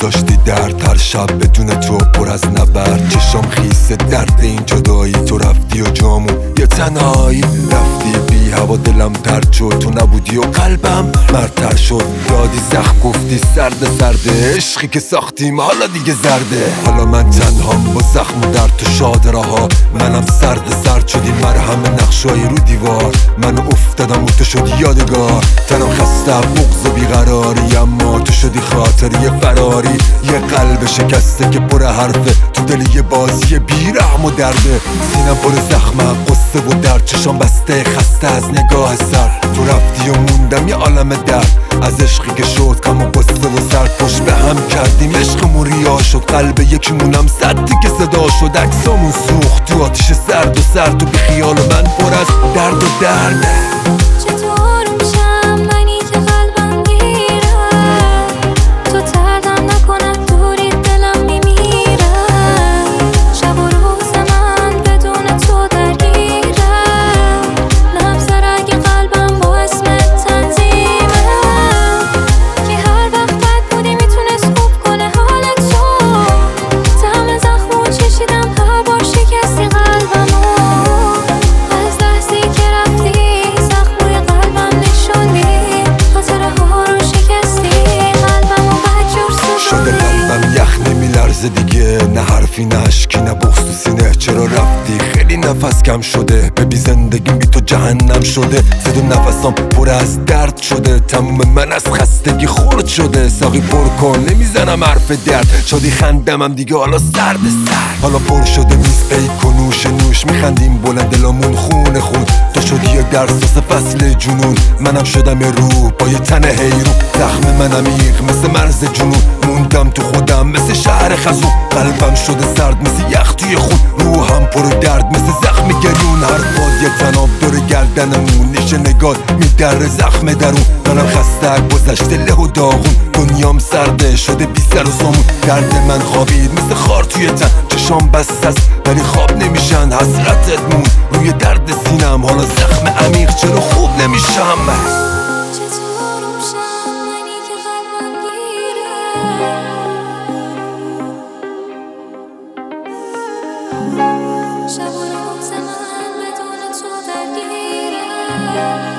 داشتی درد، هر شب بدون تو پر از نبرد. چشام خیس درد این جدایی، تو رفتی و جامون یه تنهایی. رفتی بی هوا دلم ترد شد، تو نبودی و قلبم مرتر شد. دادی زخم گفتی سرده عشقی که ساختیم حالا دیگه زرده. حالا من تنهام با زخم و درد تو شادراها، منم سرد شدی مرهم نقشایی رو دیوار. من افتادم و تو شدی یادگار. تنم خسته بغض و بیقراری، اما تو شدی خاطری فراری. یه قلب شکسته که پر حرفه، تو دل یه بازی بیرحم و درده. سینم پر زخمه قصه و درد، چشام بسته خسته از نگاه سر. تو رفتی و موندم یه عالم درد، از عشقی که شد غم و قصه و سرد. پشت به هم کردیم عشقمون ریا شد، قلب یکیمونم صد که صدا شد. عکسامون سوخت تو آتیش سرد و سرد، تو بی خیال من پر از درد و درد. چطور میشم منی که قلبم گیره، تو تردم نکنم دوری دلم میمیره. شب و روز من بدون تو درگیره، نبض رگ قلبم با اسمت تنظیمه. که هر وقت بد بودی میتونست خوب کنه حال تو. طعم زخمو چشیدم هر بار شکستی قلبمو. از لحظی که رفتی زخموی قلبم نشوندی، خاطره ها رو شکستی قلبمو بدجور شده قلبم یخ نمیلرزه دیگه، نه حرفی نه اشکی نه بغض تو سینه. چرا رفتی؟ خیلی نفس کم شده، ببی زندگیم بی تو جهنم شده. صدا نفسام پر از درد شده، تموم من از خستگی خورد شده. ساقی پر کن نمیزنم حرف درد، شادی خندمم دیگه حالا سرد. حالا پر شده میز پیک و نوش میخندیم بلند دلامون خون. تو شدی یه درساس فصل جنون، منم شدم یه روح با یه تن حیرون. زخم من عمیق مثل مرز جنون، موندم تو خودم مثل شهر خزون. قلبم شده سرد مثل یخ توی خون، روحم پر درد مثل زخم گریون. حرفات یه تناب دور گردنمون، نیشه نگات میدره زخم درون. منم خسته گذشته له و داغون، دنیام سرده شده بی سر و سامون. درد من خوابید مثل خار توی تن، چشام بست است ولی خواب نمیشن. حسرتت مون روی درد سینم، حالا زخم عمیق چرا خوب نمیشم. چطور میشم منی که قلبم گیره، شب و روز من بدون تو درگیره.